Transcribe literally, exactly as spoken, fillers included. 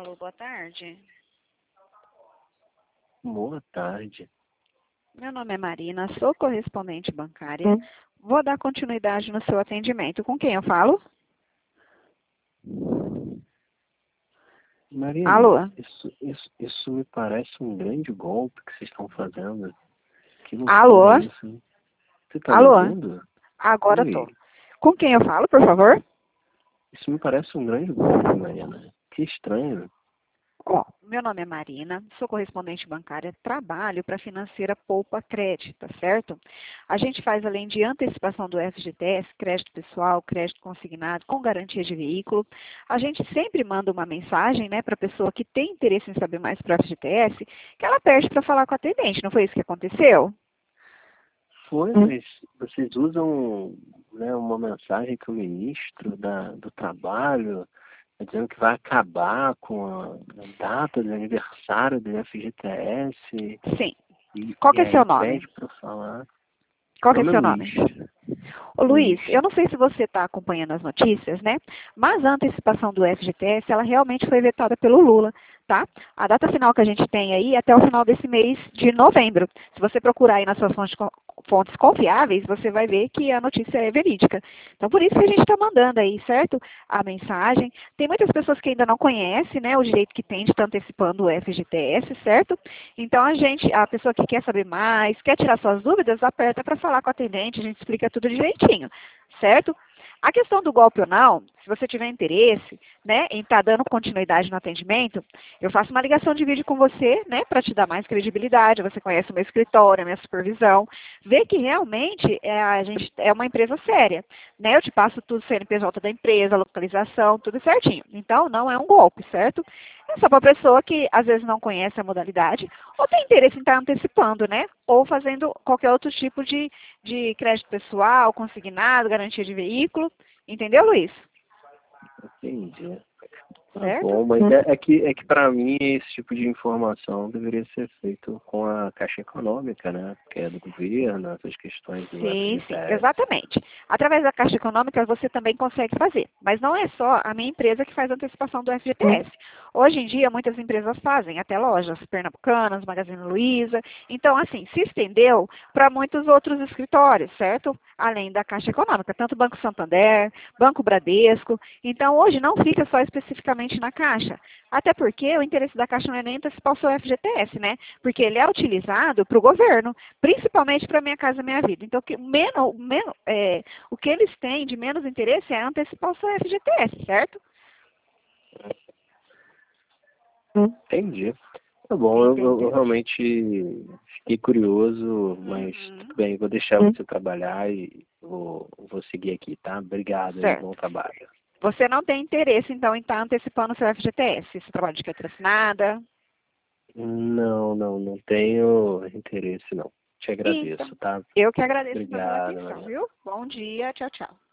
Alô, boa tarde. Boa tarde. Meu nome é Marina, sou correspondente bancária. Vou dar continuidade no seu atendimento. Com quem eu falo? Marina, Alô? isso, isso, isso me parece um grande golpe que vocês estão fazendo. Que loucura Alô? isso, hein? Você está me Alô? ouvindo? Agora tô. Oi. Com quem eu falo, por favor? Isso me parece um grande golpe, Marina. Que estranho. Ó, meu nome é Marina, sou correspondente bancária, trabalho para a financeira Poupa Crédito, tá certo? A gente faz, além de antecipação do F G T S, crédito pessoal, crédito consignado, com garantia de veículo, a gente sempre manda uma mensagem, né, para a pessoa que tem interesse em saber mais para o F G T S, que ela pede para falar com a atendente, não foi isso que aconteceu? Foi, mas vocês usam, né, uma mensagem que o ministro da, do trabalho está dizendo que vai acabar com a, a data do aniversário do F G T S Sim. e, Qual e que é aí seu nome? pede para falar. Qual que Meu é nome é seu Luiz. nome? Ô Luiz. Luiz, eu não sei se você está acompanhando as notícias, né? Mas a antecipação do F G T S, ela realmente foi vetada pelo Lula, tá? A data final que a gente tem aí é até o final desse mês de novembro. Se você procurar aí nas suas fontes, fontes confiáveis, você vai ver que a notícia é verídica. Então, por isso que a gente está mandando aí, certo? A mensagem. Tem muitas pessoas que ainda não conhecem, né, o direito que tem de estar antecipando o F G T S, certo? Então, a gente, a pessoa que quer saber mais, quer tirar suas dúvidas, aperta para falar com a atendente, a gente explica tudo direitinho, certo? A questão do golpe ou não, se você tiver interesse, né, em estar dando continuidade no atendimento, eu faço uma ligação de vídeo com você, né, para te dar mais credibilidade. Você conhece o meu escritório, a minha supervisão, vê que realmente é, a gente é uma empresa séria, né? Eu te passo tudo, C N P J da empresa, localização, tudo certinho. Então, não é um golpe, certo? É só para a pessoa que às vezes não conhece a modalidade ou tem interesse em estar antecipando, né? Ou fazendo qualquer outro tipo de, de crédito pessoal, consignado, garantia de veículo. Entendeu, Luiz? Entendi. Tá Certo? bom, mas é, é que, é que para mim esse tipo de informação deveria ser feito com a Caixa Econômica, né? Que é do governo, essas questões do Sim, sim, F G T S. exatamente. Através da Caixa Econômica você também consegue fazer, mas não é só a minha empresa que faz antecipação do F G T S. Hoje em dia muitas empresas fazem, até lojas pernambucanas, Magazine Luiza. Então, assim, se estendeu para muitos outros escritórios, certo? Além da Caixa Econômica, tanto Banco Santander, Banco Bradesco. Então, hoje não fica só especificamente na Caixa. Até porque o interesse da Caixa não é nem antecipar o seu F G T S, né? Porque ele é utilizado para o governo, principalmente para Minha Casa Minha Vida. Então, que menos, menos, é, o que eles têm de menos interesse é antecipar o seu F G T S, certo? Entendi. Tá bom, eu, eu- eu Entendeu? realmente fiquei curioso, mas Uhum. tudo bem, vou deixar você trabalhar e vou, vou seguir aqui, tá? Obrigado aí, bom Certo. trabalho. Você não tem interesse, então, em estar antecipando o seu F G T S? Esse trabalho de carteira assinada? Não, não, não tenho interesse não. Te Então, agradeço, tá? eu que agradeço então pela Obrigado, atenção, Maria. viu? Bom dia, tchau, tchau.